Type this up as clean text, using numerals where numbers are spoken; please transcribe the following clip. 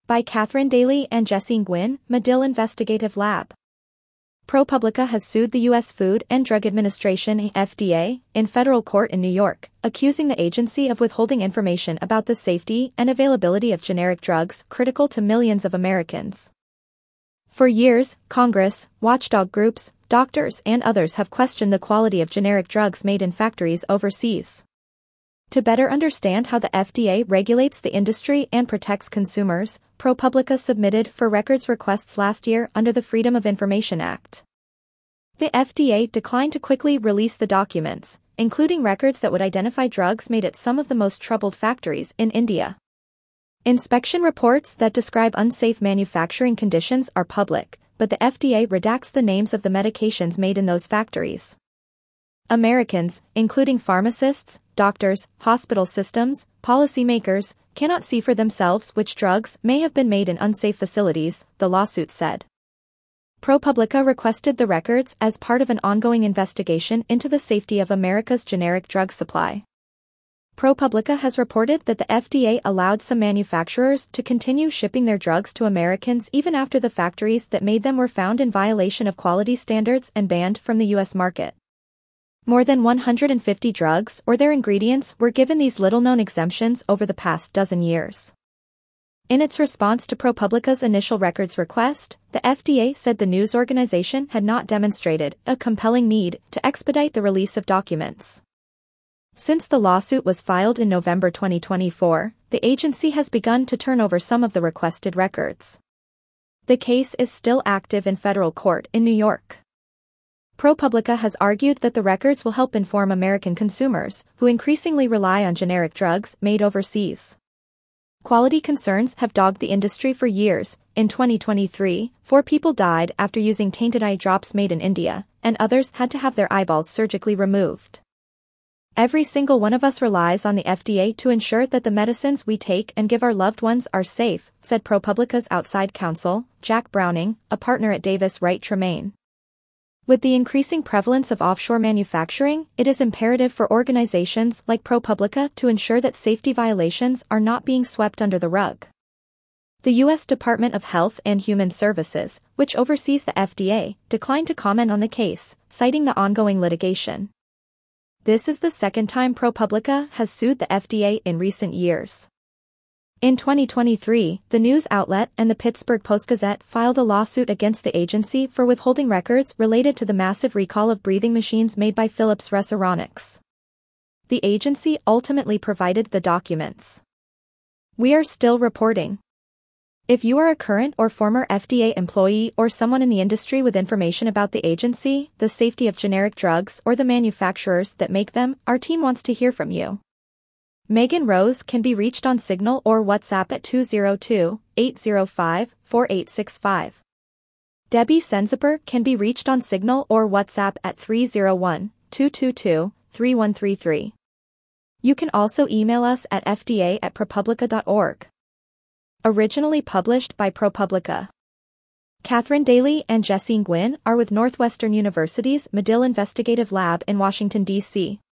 By Catherine Daly and Jesse Nguyen, Medill Investigative Lab. ProPublica has sued the U.S. Food and Drug Administration (FDA) in federal court in New York, accusing the agency of withholding information about the safety and availability of generic drugs critical to millions of Americans. For years, Congress, watchdog groups, doctors and others have questioned the quality of generic drugs made in factories overseas. To better understand how the FDA regulates the industry and protects consumers, ProPublica submitted for records requests last year under the Freedom of Information Act. The FDA declined to quickly release the documents, including records that would identify drugs made at some of the most troubled factories in India. Inspection reports that describe unsafe manufacturing conditions are public, but the FDA redacts the names of the medications made in those factories. Americans, including pharmacists, doctors, hospital systems, policymakers, cannot see for themselves which drugs may have been made in unsafe facilities, the lawsuit said. ProPublica requested the records as part of an ongoing investigation into the safety of America's generic drug supply. ProPublica has reported that the FDA allowed some manufacturers to continue shipping their drugs to Americans even after the factories that made them were found in violation of quality standards and banned from the U.S. market. More than 150 drugs or their ingredients were given these little-known exemptions over the past dozen years. In its response to ProPublica's initial records request, the FDA said the news organization had not demonstrated a compelling need to expedite the release of documents. Since the lawsuit was filed in November 2024, the agency has begun to turn over some of the requested records. The case is still active in federal court in New York. ProPublica has argued that the records will help inform American consumers, who increasingly rely on generic drugs made overseas. Quality concerns have dogged the industry for years. In 2023, 4 people died after using tainted eye drops made in India, and others had to have their eyeballs surgically removed. Every single one of us relies on the FDA to ensure that the medicines we take and give our loved ones are safe, said ProPublica's outside counsel, Jack Browning, a partner at Davis Wright Tremaine. With the increasing prevalence of offshore manufacturing, it is imperative for organizations like ProPublica to ensure that safety violations are not being swept under the rug. The U.S. Department of Health and Human Services, which oversees the FDA, declined to comment on the case, citing the ongoing litigation. This is the second time ProPublica has sued the FDA in recent years. In 2023, the news outlet and the Pittsburgh Post-Gazette filed a lawsuit against the agency for withholding records related to the massive recall of breathing machines made by Philips Respironics. The agency ultimately provided the documents. We are still reporting. If you are a current or former FDA employee or someone in the industry with information about the agency, the safety of generic drugs, or the manufacturers that make them, our team wants to hear from you. Megan Rose can be reached on Signal or WhatsApp at 202-805-4865. Debbie Senziper can be reached on Signal or WhatsApp at 301-222-3133. You can also email us at fda@propublica.org. Originally published by ProPublica. Catherine Daly and Jesse Nguyen are with Northwestern University's Medill Investigative Lab in Washington, D.C.